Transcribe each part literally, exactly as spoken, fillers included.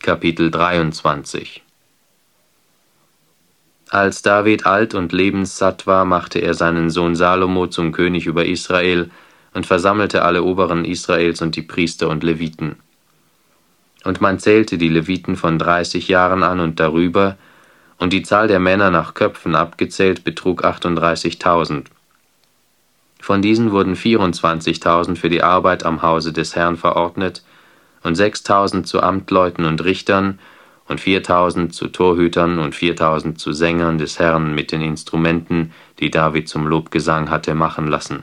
Kapitel dreiundzwanzig. Als David alt und lebenssatt war, machte er seinen Sohn Salomo zum König über Israel und versammelte alle Oberen Israels und die Priester und Leviten. Und man zählte die Leviten von dreißig Jahren an und darüber, und die Zahl der Männer nach Köpfen abgezählt betrug achtunddreißigtausend. Von diesen wurden vierundzwanzigtausend für die Arbeit am Hause des Herrn verordnet und sechstausend zu Amtleuten und Richtern und viertausend zu Torhütern und viertausend zu Sängern des Herrn mit den Instrumenten, die David zum Lobgesang hatte machen lassen.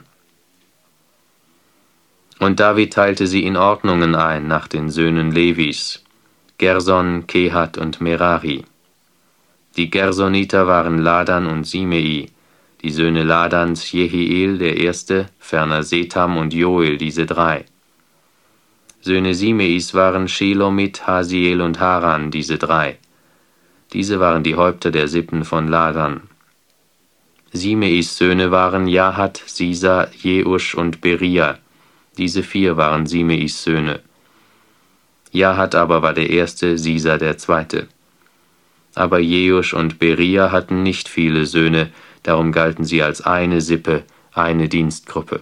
Und David teilte sie in Ordnungen ein nach den Söhnen Levis, Gerson, Kehat und Merari. Die Gersoniter waren Ladan und Simei, die Söhne Ladans Jehiel der Erste, ferner Setham und Joel, diese drei. Söhne Simeis waren Shelomit, Hasiel und Haran, diese drei. Diese waren die Häupter der Sippen von Ladan. Simeis Söhne waren Jahat, Sisa, Jeusch und Beria. Diese vier waren Simeis Söhne. Jahat aber war der Erste, Sisa der Zweite. Aber Jeusch und Beria hatten nicht viele Söhne, darum galten sie als eine Sippe, eine Dienstgruppe.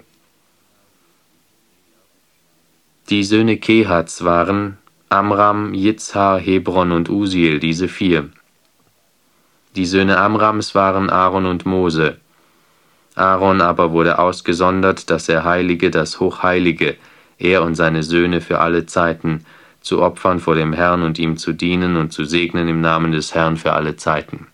Die Söhne Kehats waren Amram, Jitzhar, Hebron und Usiel, diese vier. Die Söhne Amrams waren Aaron und Mose. Aaron aber wurde ausgesondert, dass er heilige das Hochheilige, er und seine Söhne für alle Zeiten, zu opfern vor dem Herrn und ihm zu dienen und zu segnen im Namen des Herrn für alle Zeiten.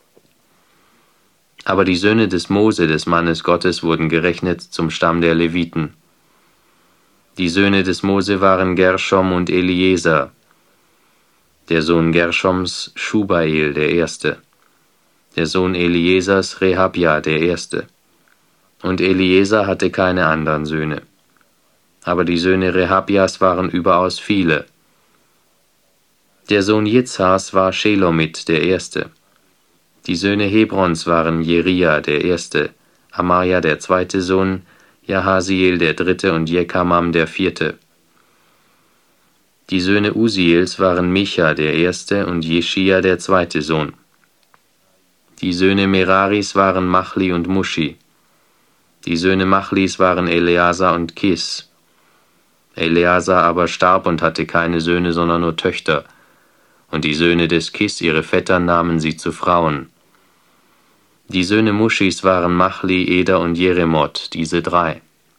Aber die Söhne des Mose, des Mannes Gottes, wurden gerechnet zum Stamm der Leviten. Die Söhne des Mose waren Gershom und Eliezer, der Sohn Gershoms Schubael, der Erste, der Sohn Eliezers Rehabja, der Erste. Und Eliezer hatte keine anderen Söhne. Aber die Söhne Rehabjas waren überaus viele. Der Sohn Jitzhars war Shelomit, der Erste. Die Söhne Hebrons waren Jeria, der Erste, Amaja, der zweite Sohn, Jahasiel, der dritte und Jekamam, der vierte. Die Söhne Usiels waren Micha, der Erste, und Jeschia, der zweite Sohn. Die Söhne Meraris waren Machli und Mushi. Die Söhne Machlis waren Eleazar und Kis. Eleazar aber starb und hatte keine Söhne, sondern nur Töchter. Und die Söhne des Kis, ihre Vetter, nahmen sie zu Frauen. Die Söhne Muschis waren Machli, Eder und Jeremoth, diese drei.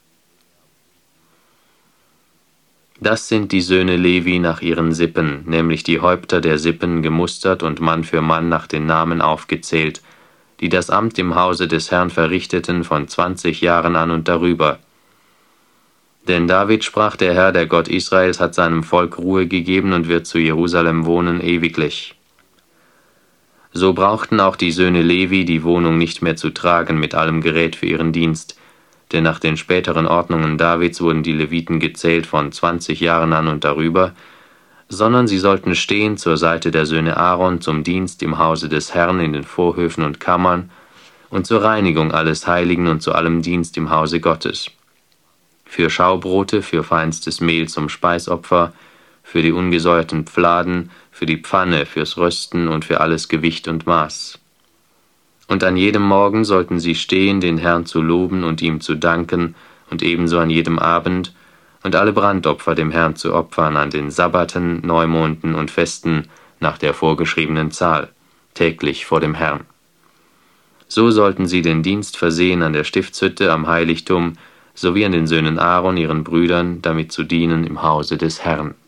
Das sind die Söhne Levi nach ihren Sippen, nämlich die Häupter der Sippen, gemustert und Mann für Mann nach den Namen aufgezählt, die das Amt im Hause des Herrn verrichteten von zwanzig Jahren an und darüber. Denn David sprach, der Herr, der Gott Israels, hat seinem Volk Ruhe gegeben und wird zu Jerusalem wohnen ewiglich. So brauchten auch die Söhne Levi die Wohnung nicht mehr zu tragen mit allem Gerät für ihren Dienst, denn nach den späteren Ordnungen Davids wurden die Leviten gezählt von zwanzig Jahren an und darüber, sondern sie sollten stehen zur Seite der Söhne Aaron zum Dienst im Hause des Herrn in den Vorhöfen und Kammern und zur Reinigung alles Heiligen und zu allem Dienst im Hause Gottes. Für Schaubrote, für feinstes Mehl zum Speisopfer, für die ungesäuerten Pfladen, für die Pfanne, fürs Rösten und für alles Gewicht und Maß. Und an jedem Morgen sollten sie stehen, den Herrn zu loben und ihm zu danken, und ebenso an jedem Abend, und alle Brandopfer dem Herrn zu opfern, an den Sabbaten, Neumonden und Festen nach der vorgeschriebenen Zahl, täglich vor dem Herrn. So sollten sie den Dienst versehen an der Stiftshütte, am Heiligtum, sowie an den Söhnen Aaron, ihren Brüdern, damit zu dienen im Hause des Herrn.